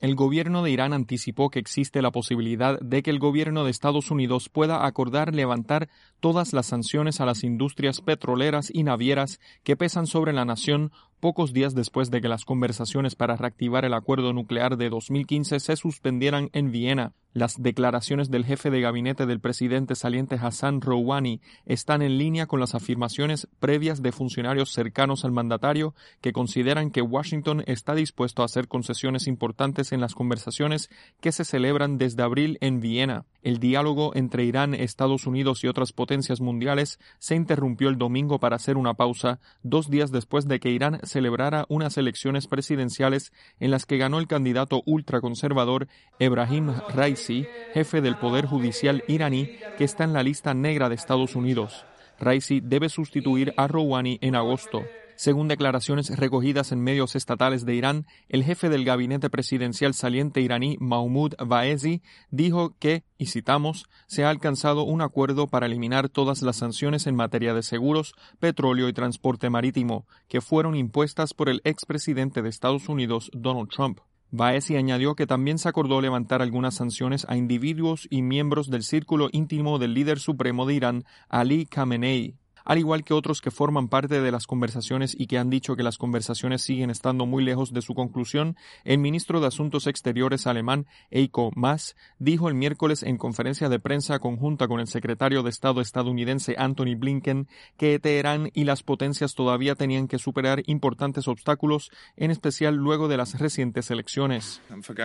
El gobierno de Irán anticipó que existe la posibilidad de que el gobierno de Estados Unidos pueda acordar levantar todas las sanciones a las industrias petroleras y navieras que pesan sobre la nación pocos días después de que las conversaciones para reactivar el acuerdo nuclear de 2015 se suspendieran en Viena. Las declaraciones del jefe de gabinete del presidente saliente Hassan Rouhani están en línea con las afirmaciones previas de funcionarios cercanos al mandatario que consideran que Washington está dispuesto a hacer concesiones importantes en las conversaciones que se celebran desde abril en Viena. El diálogo entre Irán, Estados Unidos y otras potencias mundiales se interrumpió el domingo para hacer una pausa, 2 días después de que Irán celebrara unas elecciones presidenciales en las que ganó el candidato ultraconservador Ebrahim Raisi, jefe del Poder Judicial iraní, que está en la lista negra de Estados Unidos. Raisi debe sustituir a Rouhani en agosto. Según declaraciones recogidas en medios estatales de Irán, el jefe del gabinete presidencial saliente iraní Mahmoud Vaezi dijo que, y citamos, se ha alcanzado un acuerdo para eliminar todas las sanciones en materia de seguros, petróleo y transporte marítimo, que fueron impuestas por el expresidente de Estados Unidos, Donald Trump. Vaezi añadió que también se acordó levantar algunas sanciones a individuos y miembros del círculo íntimo del líder supremo de Irán, Ali Khamenei, al igual que otros que forman parte de las conversaciones y que han dicho que las conversaciones siguen estando muy lejos de su conclusión. El ministro de Asuntos Exteriores alemán Heiko Maas dijo el miércoles en conferencia de prensa conjunta con el secretario de Estado estadounidense Antony Blinken que Teherán y las potencias todavía tenían que superar importantes obstáculos, en especial luego de las recientes elecciones.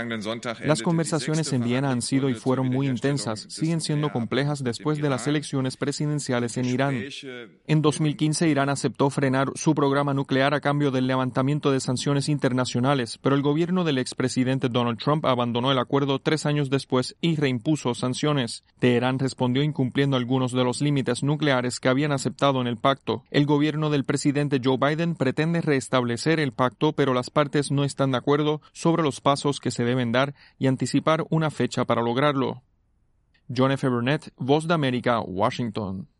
Las conversaciones en Viena han sido y fueron muy intensas, siguen siendo complejas después de las elecciones presidenciales en Irán. En 2015, Irán aceptó frenar su programa nuclear a cambio del levantamiento de sanciones internacionales, pero el gobierno del expresidente Donald Trump abandonó el acuerdo 3 años después y reimpuso sanciones. Teherán respondió incumpliendo algunos de los límites nucleares que habían aceptado en el pacto. El gobierno del presidente Joe Biden pretende restablecer el pacto, pero las partes no están de acuerdo sobre los pasos que se deben dar y anticipar una fecha para lograrlo. John F. Burnett, Voz de América, Washington.